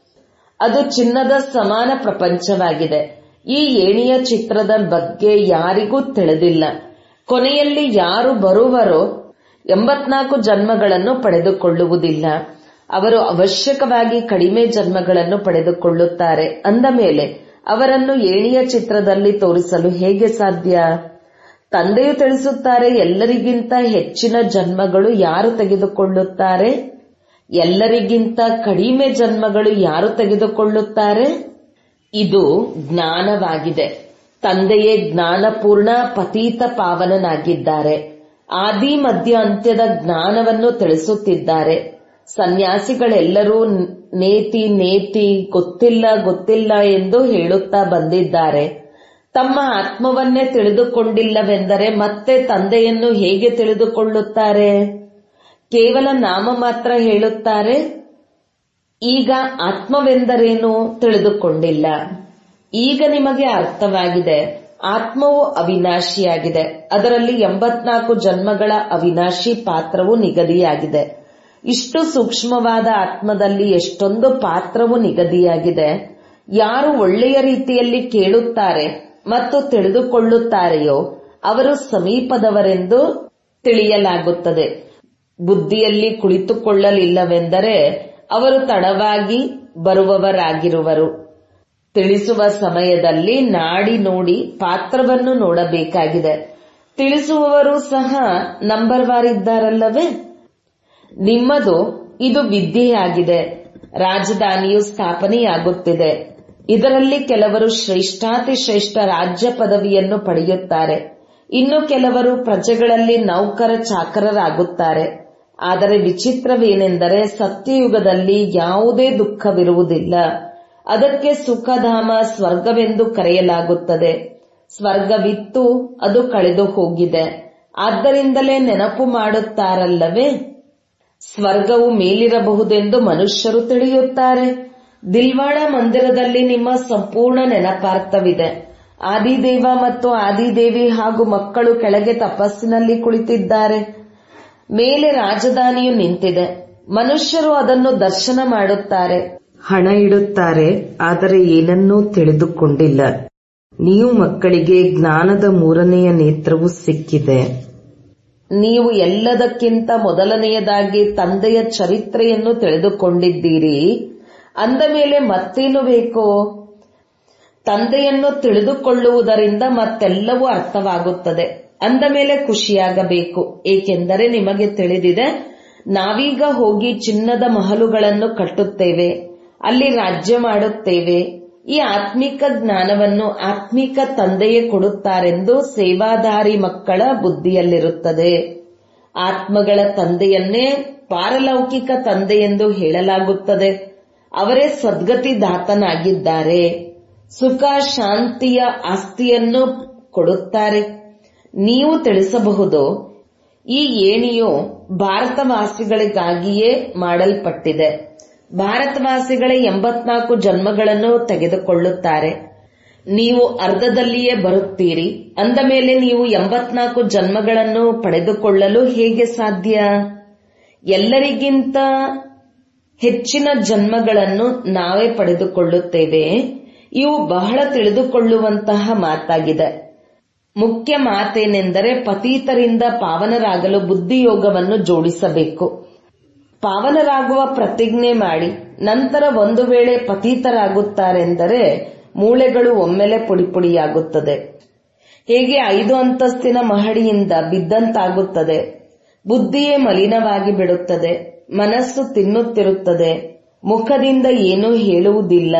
ಅದು ಚಿನ್ನದ ಸಮಾನ ಪ್ರಪಂಚವಾಗಿದೆ. ಈ ಏಣಿಯ ಚಿತ್ರದ ಬಗ್ಗೆ ಯಾರಿಗೂ ತಿಳಿದಿಲ್ಲ. ಕೊನೆಯಲ್ಲಿ ಯಾರು ಬರುವರೋ ಎಂಬತ್ನಾಲ್ಕು ಜನ್ಮಗಳನ್ನು ಪಡೆದುಕೊಳ್ಳುವುದಿಲ್ಲ. ಅವರು ಅವಶ್ಯಕವಾಗಿ ಕಡಿಮೆ ಜನ್ಮಗಳನ್ನು ಪಡೆದುಕೊಳ್ಳುತ್ತಾರೆ. ಅಂದ ಮೇಲೆ ಅವರನ್ನು ಏಣಿಯ ಚಿತ್ರದಲ್ಲಿ ತೋರಿಸಲು ಹೇಗೆ ಸಾಧ್ಯ? ತಂದೆಯು ತಿಳಿಸುತ್ತಾರೆ, ಎಲ್ಲರಿಗಿಂತ ಹೆಚ್ಚಿನ ಜನ್ಮಗಳು ಯಾರು ತೆಗೆದುಕೊಳ್ಳುತ್ತಾರೆ? ಎಲ್ಲರಿಗಿಂತ ಕಡಿಮೆ ಜನ್ಮಗಳು ಯಾರು ತೆಗೆದುಕೊಳ್ಳುತ್ತಾರೆ? ಇದು ಜ್ಞಾನವಾಗಿದೆ. ತಂದೆಯೇ ಜ್ಞಾನಪೂರ್ಣ ಪತೀತ ಪಾವನನಾಗಿದ್ದಾರೆ. ಆದಿ ಮಧ್ಯ ಅಂತ್ಯದ ಜ್ಞಾನವನ್ನು ತಿಳಿಸುತ್ತಿದ್ದಾರೆ. ಸನ್ಯಾಸಿಗಳೆಲ್ಲರೂ ನೇತಿ ನೇತಿ ಗೊತ್ತಿಲ್ಲ ಗೊತ್ತಿಲ್ಲ ಎಂದು ಹೇಳುತ್ತಾ ಬಂದಿದ್ದಾರೆ. ತಮ್ಮ ಆತ್ಮವನ್ನೇ ತಿಳಿದುಕೊಂಡಿಲ್ಲವೆಂದರೆ ಮತ್ತೆ ತಂದೆಯನ್ನು ಹೇಗೆ ತಿಳಿದುಕೊಳ್ಳುತ್ತಾರೆ? ಕೇವಲ ನಾಮ ಮಾತ್ರ ಹೇಳುತ್ತಾರೆ. ಈಗ ಆತ್ಮವೆಂದರೇನು ತಿಳಿದುಕೊಂಡಿಲ್ಲ. ಈಗ ನಿಮಗೆ ಅರ್ಥವಾಗಿದೆ. ಆತ್ಮವು ಅವಿನಾಶಿಯಾಗಿದೆ. ಅದರಲ್ಲಿ ಎಂಬತ್ನಾಲ್ಕು ಜನ್ಮಗಳ ಅವಿನಾಶಿ ಪಾತ್ರವು ನಿಗದಿಯಾಗಿದೆ. ಇಷ್ಟು ಸೂಕ್ಷ್ಮವಾದ ಆತ್ಮದಲ್ಲಿ ಎಷ್ಟೊಂದು ಪಾತ್ರವು ನಿಗದಿಯಾಗಿದೆ. ಯಾರು ಒಳ್ಳೆಯ ರೀತಿಯಲ್ಲಿ ಕೇಳುತ್ತಾರೆ ಮತ್ತು ತಿಳಿದುಕೊಳ್ಳುತ್ತಾರೆಯೋ ಅವರು ಸಮೀಪದವರೆಂದು ತಿಳಿಯಲಾಗುತ್ತದೆ. ಬುದ್ಧಿಯಲ್ಲಿ ಕುಳಿತುಕೊಳ್ಳಲಿಲ್ಲವೆಂದರೆ ಅವರು ತಡವಾಗಿ ಬರುವವರಾಗಿರುವರು. ತಿಳಿಸುವ ಸಮಯದಲ್ಲಿ ನಾಡಿ ನೋಡಿ ಪಾತ್ರವನ್ನು ನೋಡಬೇಕಾಗಿದೆ. ತಿಳಿಸುವವರು ಸಹ ನಂಬರ್ ವಾರ್ ಇದ್ದಾರಲ್ಲವೇ? ನಿಮ್ಮದು ಇದು ವಿದ್ಯೆಯಾಗಿದೆ. ರಾಜಧಾನಿಯು ಸ್ಥಾಪನೆಯಾಗುತ್ತಿದೆ. ಇದರಲ್ಲಿ ಕೆಲವರು ಶ್ರೇಷ್ಠಾತಿ ಶ್ರೇಷ್ಠ ರಾಜ್ಯ ಪದವಿಯನ್ನು ಪಡೆಯುತ್ತಾರೆ. ಇನ್ನು ಕೆಲವರು ಪ್ರಜೆಗಳಲ್ಲಿ ನೌಕರ ಚಾಕರರಾಗುತ್ತಾರೆ. ಆದರೆ ವಿಚಿತ್ರವೇನೆಂದರೆ ಸತ್ಯಯುಗದಲ್ಲಿ ಯಾವುದೇ ದುಃಖವಿರುವುದಿಲ್ಲ. ಅದಕ್ಕೆ ಸುಖಧಾಮ ಸ್ವರ್ಗವೆಂದು ಕರೆಯಲಾಗುತ್ತದೆ. ಸ್ವರ್ಗವಿತ್ತು ಅದು ಕಳೆದು ಹೋಗಿದೆ. ಆದ್ದರಿಂದಲೇ ನೆನಪು ಮಾಡುತ್ತಾರಲ್ಲವೇ? ಸ್ವರ್ಗವು ಮೇಲಿರಬಹುದೆಂದು ಮನುಷ್ಯರು ತಿಳಿಯುತ್ತಾರೆ. ದಿಲ್ವಾಡ ಮಂದಿರದಲ್ಲಿ ನಿಮ್ಮ ಸಂಪೂರ್ಣ ನೆನಪಾರ್ಥವಿದೆ. ಆದಿದೇವ ಮತ್ತು ಆದಿದೇವಿ ಹಾಗೂ ಮಕ್ಕಳು ಕೆಳಗೆ ತಪಸ್ಸಿನಲ್ಲಿ ಕುಳಿತಿದ್ದಾರೆ. ಮೇಲೆ ರಾಜಧಾನಿಯು ನಿಂತಿದೆ. ಮನುಷ್ಯರು ಅದನ್ನು ದರ್ಶನ ಮಾಡುತ್ತಾರೆ, ಹಣ ಇಡುತ್ತಾರೆ, ಆದರೆ ಏನನ್ನೂ ತಿಳಿದುಕೊಂಡಿಲ್ಲ. ನೀವು ಮಕ್ಕಳಿಗೆ ಜ್ಞಾನದ ಮೂರನೆಯ ನೇತ್ರವು ಸಿಕ್ಕಿದೆ. ನೀವು ಎಲ್ಲದಕ್ಕಿಂತ ಮೊದಲನೆಯದಾಗಿ ತಂದೆಯ ಚರಿತ್ರೆಯನ್ನು ತಿಳಿದುಕೊಂಡಿದ್ದೀರಿ. ಅಂದ ಮೇಲೆ ಮತ್ತೇನು ಬೇಕು? ತಂದೆಯನ್ನು ತಿಳಿದುಕೊಳ್ಳುವುದರಿಂದ ಮತ್ತೆಲ್ಲವೂ ಅರ್ಥವಾಗುತ್ತದೆ. ಅಂದ ಮೇಲೆ ಖುಷಿಯಾಗಬೇಕು, ಏಕೆಂದರೆ ನಿಮಗೆ ತಿಳಿದಿದೆ, ನಾವೀಗ ಹೋಗಿ ಚಿನ್ನದ ಮಹಲುಗಳನ್ನು ಕಟ್ಟುತ್ತೇವೆ, ಅಲ್ಲಿ ರಾಜ್ಯ ಮಾಡುತ್ತೇವೆ. ಈ ಆತ್ಮಿಕ ಜ್ಞಾನವನ್ನು ಆತ್ಮಿಕ ತಂದೆಯೇ ಕೊಡುತ್ತಾರೆಂದು ಸೇವಾದಾರಿ ಮಕ್ಕಳ ಬುದ್ಧಿಯಲ್ಲಿರುತ್ತದೆ. ಆತ್ಮಗಳ ತಂದೆಯನ್ನೇ ಪಾರಲೌಕಿಕ ತಂದೆಯೆಂದು ಹೇಳಲಾಗುತ್ತದೆ. ಅವರೇ ಸದ್ಗತಿದಾತನಾಗಿದ್ದಾರೆ. ಸುಖ ಶಾಂತಿಯ ಆಸ್ತಿಯನ್ನು ಕೊಡುತ್ತಾರೆ. ನೀವು ತಿಳಿಸಬಹುದು, ಈ ಏಣಿಯು ಭಾರತವಾಸಿಗಳಿಗಾಗಿಯೇ ಮಾಡಲ್ಪಟ್ಟಿದೆ. ಭಾರತವಾಸಿಗಳೇ ಎಂಬತ್ನಾಲ್ಕು ಜನ್ಮಗಳನ್ನು ತೆಗೆದುಕೊಳ್ಳುತ್ತಾರೆ. ನೀವು ಅರ್ಧದಲ್ಲಿಯೇ ಬರುತ್ತೀರಿ. ಅಂದ ಮೇಲೆ ನೀವು ಎಂಬತ್ನಾಲ್ಕು ಜನ್ಮಗಳನ್ನು ಪಡೆದುಕೊಳ್ಳಲು ಹೇಗೆ ಸಾಧ್ಯ? ಎಲ್ಲರಿಗಿಂತ ಹೆಚ್ಚಿನ ಜನ್ಮಗಳನ್ನು ನಾವೇ ಪಡೆದುಕೊಳ್ಳುತ್ತೇವೆ. ಇವು ಬಹಳ ತಿಳಿದುಕೊಳ್ಳುವಂತಹ ಮಾತಾಗಿದೆ. ಮುಖ್ಯ ಮಾತೇನೆಂದರೆ ಪತೀತರಿಂದ ಪಾವನರಾಗಲು ಬುದ್ಧಿಯೋಗವನ್ನು ಜೋಡಿಸಬೇಕು. ಪಾವನರಾಗುವ ಪ್ರತಿಜ್ಞೆ ಮಾಡಿ ನಂತರ ಒಂದು ವೇಳೆ ಪತೀತರಾಗುತ್ತಾರೆಂದರೆ ಮೂಳೆಗಳು ಒಮ್ಮೆಲೆ ಪುಡಿಪುಡಿಯಾಗುತ್ತದೆ. ಹೇಗೆ ಐದು ಅಂತಸ್ತಿನ ಮಹಡಿಯಿಂದ ಬಿದ್ದಂತಾಗುತ್ತದೆ. ಬುದ್ಧಿಯೇ ಮಲಿನವಾಗಿ ಬಿಡುತ್ತದೆ. ಮನಸ್ಸು ತಿನ್ನುತ್ತಿರುತ್ತದೆ. ಮುಖದಿಂದ ಏನೂ ಹೇಳುವುದಿಲ್ಲ.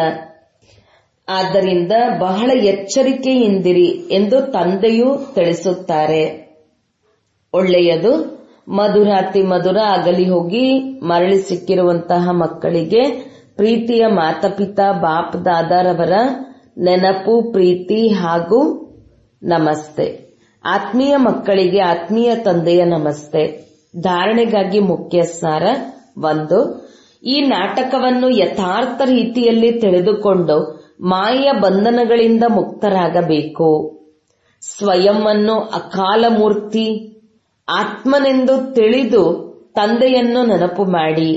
ಆದ್ದರಿಂದ ಬಹಳ ಎಚ್ಚರಿಕೆಯಿಂದಿರಿ ಎಂದು ತಂದೆಯೂ ತಿಳಿಸುತ್ತಾರೆ. ಒಳ್ಳೆಯದು. ಮಧುರಾತಿ ಮಧುರ ಅಗಲಿ ಹೋಗಿ ಮರಳಿ ಸಿಕ್ಕಿರುವಂತಹ ಮಕ್ಕಳಿಗೆ ಪ್ರೀತಿಯ ಮಾತಾಪಿತಾ ಬಾಪ್ ದಾದಾರವರ ನೆನಪು, ಪ್ರೀತಿ ಹಾಗೂ ನಮಸ್ತೆ. ಆತ್ಮೀಯ ಮಕ್ಕಳಿಗೆ ಆತ್ಮೀಯ ತಂದೆಯ ನಮಸ್ತೆ. ಧಾರಣೆಗಾಗಿ ಮುಖ್ಯ ಸಾರ ಒಂದು. ಈ ನಾಟಕವನ್ನು ಯಥಾರ್ಥ ರೀತಿಯಲ್ಲಿ ತಿಳಿದುಕೊಂಡು ಮಾಯೆಯ ಬಂಧನಗಳಿಂದ ಮುಕ್ತರಾಗಬೇಕು. ಸ್ವಯಂವನ್ನು ಅಕಾಲ ಮೂರ್ತಿ ಆತ್ಮನೆಂದು ತಿಳಿದು ತಂದೆಯನ್ನು ನೆನಪು ಮಾಡಿ.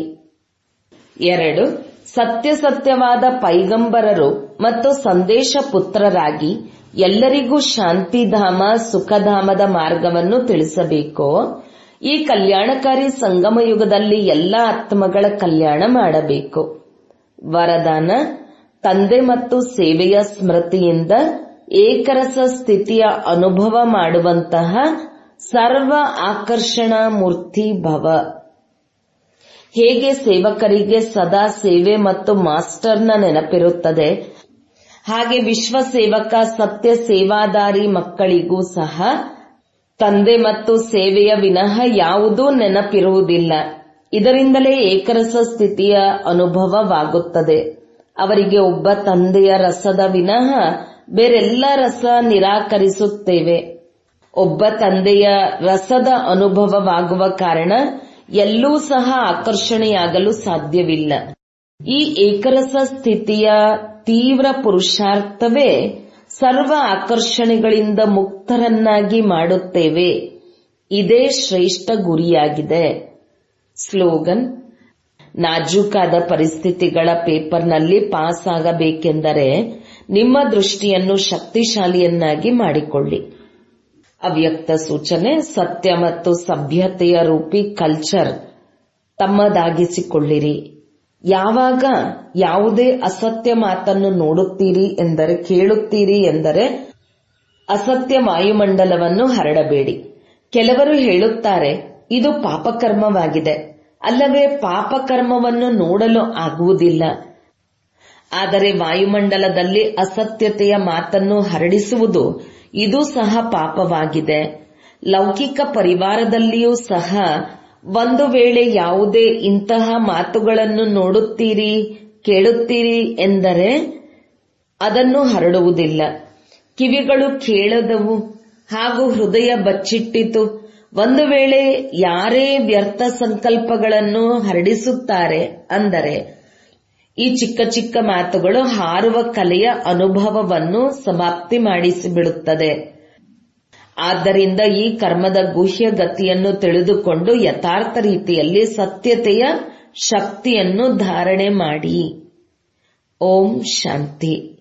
ಎರಡು. ಸತ್ಯ ಸತ್ಯವಾದ ಪೈಗಂಬರರು ಮತ್ತು ಸಂದೇಶ ಪುತ್ರರಾಗಿ ಎಲ್ಲರಿಗೂ ಶಾಂತಿಧಾಮ ಸುಖಧಾಮದ ಮಾರ್ಗವನ್ನು ತಿಳಿಸಬೇಕು. ಈ ಕಲ್ಯಾಣಕಾರಿ ಸಂಗಮ ಯುಗದಲ್ಲಿ ಎಲ್ಲ ಆತ್ಮಗಳ ಕಲ್ಯಾಣ ಮಾಡಬೇಕು. ವರದಾನ: ತಂದೆ ಮತ್ತು ಸೇವೆಯ ಸ್ಮೃತಿಯಿಂದ ಏಕರಸ ಸ್ಥಿತಿಯ ಅನುಭವ ಮಾಡುವಂತಹ ಸರ್ವ ಆಕರ್ಷಣಾ ಮೂರ್ತಿ ಭವ. ಹೇಗೆ ಸೇವಕರಿಗೆ ಸದಾ ಸೇವೆ ಮತ್ತು ಮಾಸ್ಟರ್ನ ನೆನಪಿರುತ್ತದೆ, ಹಾಗೆ ವಿಶ್ವ ಸೇವಕ ಸತ್ಯ ಸೇವಾದಾರಿ ಮಕ್ಕಳಿಗೂ ಸಹ ತಂದೆ ಮತ್ತು ಸೇವೆಯ ವಿನಃ ಯಾವುದೂ ನೆನಪಿರುವುದಿಲ್ಲ. ಇದರಿಂದಲೇ ಏಕರಸ ಸ್ಥಿತಿಯ ಅನುಭವವಾಗುತ್ತದೆ. ಅವರಿಗೆ ಒಬ್ಬ ತಂದೆಯ ರಸದ ವಿನಃ ಬೇರೆಲ್ಲ ರಸ ನಿರಾಕರಿಸುತ್ತೇವೆ. ಒಬ್ಬ ತಂದೆಯ ರಸದ ಅನುಭವವಾಗುವ ಕಾರಣ ಎಲ್ಲೂ ಸಹ ಆಕರ್ಷಣೆಯಾಗಲು ಸಾಧ್ಯವಿಲ್ಲ. ಈ ಏಕರಸ ಸ್ಥಿತಿಯ ತೀವ್ರ ಪುರುಷಾರ್ಥವೇ ಸರ್ವ ಆಕರ್ಷಣೆಗಳಿಂದ ಮುಕ್ತರನ್ನಾಗಿ ಮಾಡುತ್ತೇವೆ. ಇದೇ ಶ್ರೇಷ್ಠ ಗುರಿಯಾಗಿದೆ. ಸ್ಲೋಗನ್: ನಾಜೂಕಾದ ಪರಿಸ್ಥಿತಿಗಳ ಪೇಪರ್ನಲ್ಲಿ ಪಾಸ್ ಆಗಬೇಕೆಂದರೆ ನಿಮ್ಮ ದೃಷ್ಟಿಯನ್ನು ಶಕ್ತಿಶಾಲಿಯನ್ನಾಗಿ ಮಾಡಿಕೊಳ್ಳಿ. ಅವ್ಯಕ್ತ ಸೂಚನೆ: ಸತ್ಯ ಮತ್ತು ಸಭ್ಯತೆಯ ರೂಪಿ ಕಲ್ಚರ್ ತಮ್ಮದಾಗಿಸಿಕೊಳ್ಳಿರಿ. ಯಾವಾಗ ಯಾವುದೇ ಅಸತ್ಯ ಮಾತನ್ನು ನೋಡುತ್ತೀರಿ ಎಂದರೆ ಕೇಳುತ್ತೀರಿ ಎಂದರೆ ಅಸತ್ಯ ವಾಯುಮಂಡಲವನ್ನು ಹರಡಬೇಡಿ. ಕೆಲವರು ಹೇಳುತ್ತಾರೆ, ಇದು ಪಾಪಕರ್ಮವಾಗಿದೆ. ಅಲ್ಲವೇ ಪಾಪಕರ್ಮವನ್ನು ನೋಡಲು ಆಗುವುದಿಲ್ಲ. ಆದರೆ ವಾಯುಮಂಡಲದಲ್ಲಿ ಅಸತ್ಯತೆಯ ಮಾತನ್ನು ಹರಡಿಸುವುದು ಇದು ಸಹ ಪಾಪವಾಗಿದೆ. ಲೌಕಿಕ ಪರಿವಾರದಲ್ಲಿಯೂ ಸಹ ಒಂದು ವೇಳೆ ಯಾವುದೇ ಇಂತಹ ಮಾತುಗಳನ್ನು ನೋಡುತ್ತೀರಿ ಕೇಳುತ್ತೀರಿ ಎಂದರೆ ಅದನ್ನು ಹರಡುವುದಿಲ್ಲ. ಕಿವಿಗಳು ಕೇಳದವು ಹಾಗೂ ಹೃದಯ ಬಚ್ಚಿಟ್ಟಿತು. ಒಂದು ವೇಳೆ ಯಾರೇ ವ್ಯರ್ಥ ಸಂಕಲ್ಪಗಳನ್ನು ಹರಡಿಸುತ್ತಾರೆ ಅಂದರೆ ಈ ಚಿಕ್ಕ ಚಿಕ್ಕ ಮಾತುಗಳು ಹಾರುವ ಕಲೆಯ ಅನುಭವವನ್ನು ಸಮಾಪ್ತಿ ಮಾಡಿಸಿಬಿಡುತ್ತದೆ. ಆದ್ದರಿಂದ ಈ ಕರ್ಮದ ಗುಹ್ಯ ಗತಿಯನ್ನು ತಿಳಿದುಕೊಂಡು ಯಥಾರ್ಥ ರೀತಿಯಲ್ಲಿ ಸತ್ಯತೆಯ ಶಕ್ತಿಯನ್ನು ಧಾರಣೆ ಮಾಡಿ. ಓಂ ಶಾಂತಿ.